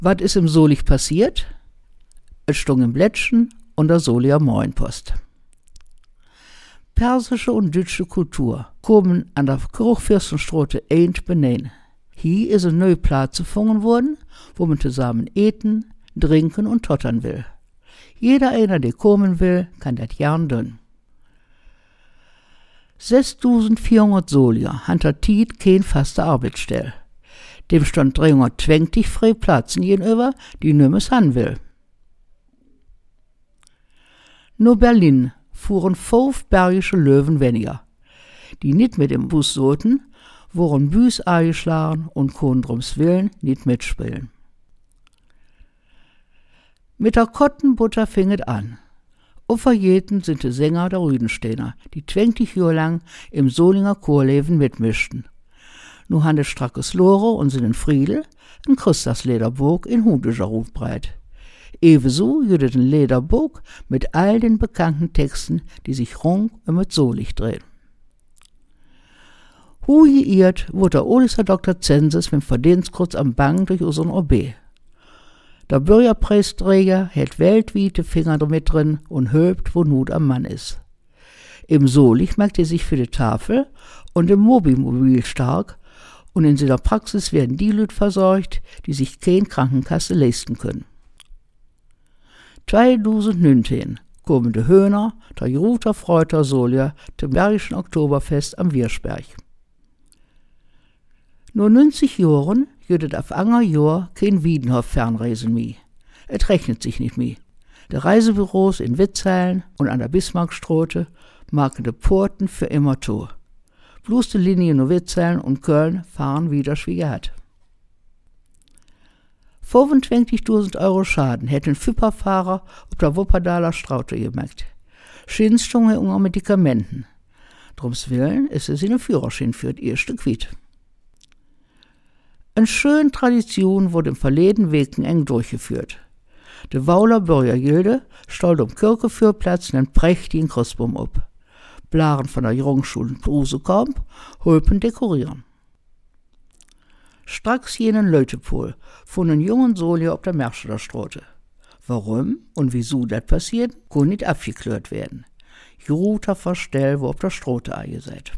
Was ist im Solich passiert? Es stung im Blättchen und der Solier Morgenpost. Persische und deutsche Kultur kommen an der Kurfürstenstraße eint benennen. Hier ist ein neuer Platz gefunden worden, wo man zusammen eten, trinken und tottern will. Jeder einer, der kommen will, kann das gern tun. 6.400 Solier han der Tiet kein faste Arbeitsstelle. Dem stand 320 freie Plätzen gegenüber, die nimmes han will. Nur Berlin fuhren 5 bergische Löwen weniger. Die nicht mit dem Bus sollten, wurden Büs eingeschlagen und konnten drums Willen nicht mitspielen. Mit der Kottenbutter fing es an. Auferjeten sind die Sänger der Rüdensteiner, die 20 Jahre lang im Solinger Chorleben mitmischten. Nu han de Strackes Lore und seinen Friedel en Christuslederburg in Hudischer breit. Ebenso jüdet ein Lederburg mit all den bekannten Texten, die sich rund um das Solich drehen. Hu geirrt wurde der Oliser Dr. Zensis mit dem Verdienstkreuz am Bang durch unseren OB. Der Bürgerpreisträger hält weltweite Finger damit drin und hülpt, wo Not am Mann ist. Im Solich merkt er sich für die Tafel und im Mobimobil stark und in seiner Praxis werden die Leute versorgt, die sich keine Krankenkasse leisten können. 2019 kommen die Höhner, der Jeruter Freuter Solier, zum Bergischen Oktoberfest am Wirschberg. Nur 90 Jahren jüdet auf anger Jahr kein Wiedenhof-Fernreisen mehr. Es rechnet sich nicht mehr. Die Reisebüros in Witzheilen und an der Bismarckstraße machen die Porten für immer zu. Bloß die Linien nur Witzheilen und Köln fahren wieder wie gehabt. 25.000 Euro Schaden hätten Fipperfahrer auf der Wuppertaler Straße gemacht. Schinstunge unter Medikamenten. Drums Willen ist es in den Führerschein für das erste Quiet. Eine schöne Tradition wurde im verleden Weken eng durchgeführt. De Wauler Bürgergilde stellt am Kircheführplatz einen prächtigen Christbaum ab. Blaren von der Jungschule Brusekamp holpen dekorieren. Stracks jenen Leutepol von einen jungen Solier auf der Merscheder Straße. Warum und wieso das passiert, kann nicht abgeklärt werden. Juter Verstell, wo auf der Straße eingesät.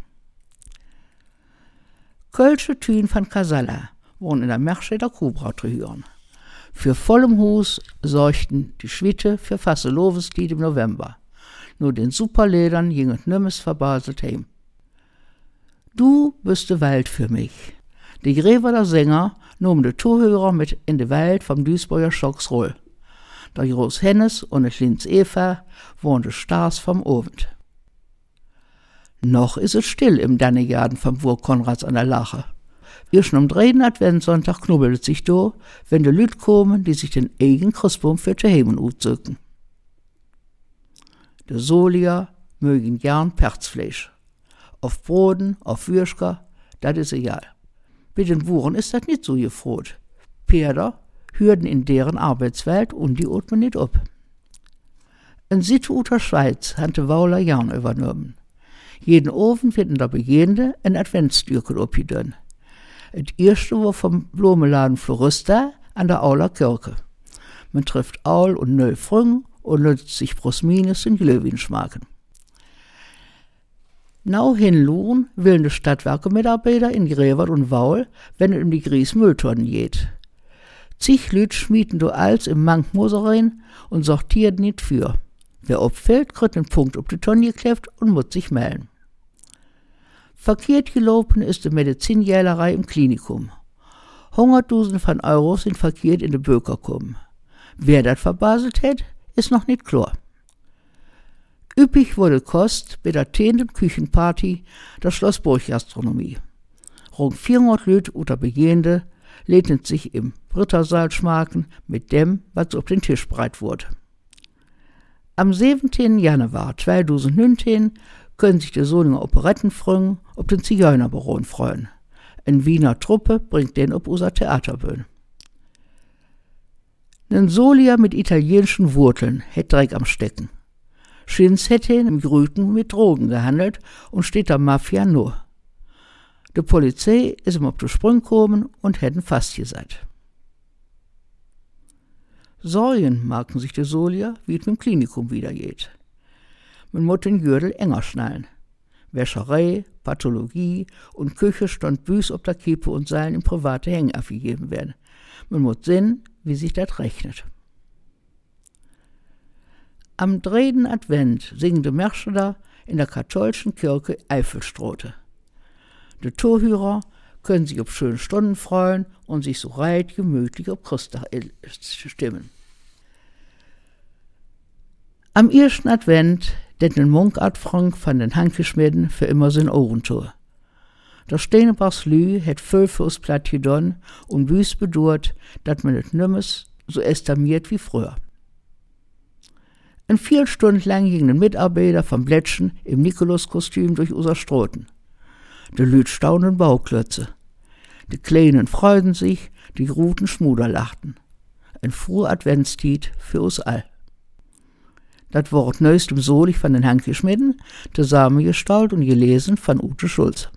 Kölsche Tüen von Casalla wurden in der Merscheder Kuhbraut zu hören. Für vollem Hus sorgten die Schwitte für Fasselovestied im November. Nur den Superledern ging es nimmes verbaselt heim. Du bist de Wald für mich. Die Gräberder Sänger nahmen die Zuhörer mit in die Welt vom Duisburger Schocksroll. Der Groß Hennes und das Linz Eva waren die Stars vom Abend. Noch ist es still im Dannegarten vom Burg Konrads an der Lache. Erst am 3. Adventssonntag knubbelt es sich da, wenn die Lüt kommen, die sich den eigenen Christbaum für die Heimen utzücken. Die Solier mögen gern Perzfleisch. Auf Broden, auf Würschker, das ist egal. Bei den Buren ist das nicht so gefroht. Pferder hürden in deren Arbeitswelt und die atmen nicht ab. In Südhuter Schweiz hat die Wauler Jahn übernommen. Jeden Ofen wird in der Begehende ein Adventsstürkel abgedön. Das erste war vom Blumenladen Florista an der Auler Kirche. Man trifft Aul und Neu Früng und lässt sich plus minus in Glöwin schmaken. Nau hinluren willen die Stadtwerke-Mitarbeiter in Grevert und Waul, wenn es um die Grieß-Mülltonnen geht. Zig Lüt schmieden du als im Mankmoser rein und sortiert nicht für. Wer abfällt, kriegt einen Punkt auf die Tonne geklebt und muss sich melden. Verkehrt gelaufen ist die Medizinjählerei im Klinikum. 100.000 von Euro sind verkehrt in die Böker gekommen. Wer das verbaselt hat, ist noch nicht klar. Üppig wurde Kost bei der 10. Küchenparty der Schlossburg-Gastronomie. Rund 400 Leute unter Begehende lehnten sich im Rittersaal schmaken mit dem, was auf den Tisch breit wurde. Am 17. Januar 2019 können sich die Solinger Operettenfrüngen auf den Zigeunerbaron freuen. Eine Wiener Truppe bringt den auf unser Theaterbühne. Ein Solier mit italienischen Wurzeln hätt Dreck am Stecken. Schins hätte im Grüten mit Drogen gehandelt und steht der Mafia nur. Die Polizei ist ihm auf die Sprünge gekommen und hätten fast gesagt. Sorgen machen sich die Solier, wie es mit dem Klinikum wieder geht. Man muss den Gürtel enger schnallen. Wäscherei, Pathologie und Küche stand büß ob der Kippe und Seilen in private Hänge abgegeben werden. Man muss sehen, wie sich das rechnet. Am 3. Advent singen die Märscher in der katholischen Kirche Eifelstrote. Die Torhörer können sich auf schöne Stunden freuen und sich so reit gemütlich auf Christa stimmen. Am 1. Advent den Munkart Frank von den Handgeschmieden für immer sein Ohrentor. Der Steenebachs Lü het viel fürs Platt gedon und büß bedurrt, dat man et nimmes so estamiert wie früher. Ein 4 Stunden lang ging ein Mitarbeiter vom Blättchen im Nikolaus-Kostüm durch unser Stroten. Die Lüt staunen Bauklötze. Die Kleinen freuten sich, die Ruten Schmuder lachten. Ein froher Adventstied für uns all. Das Wort neuestem solig von den Handgeschmieden, zusammengestaut und gelesen von Ute Schulz.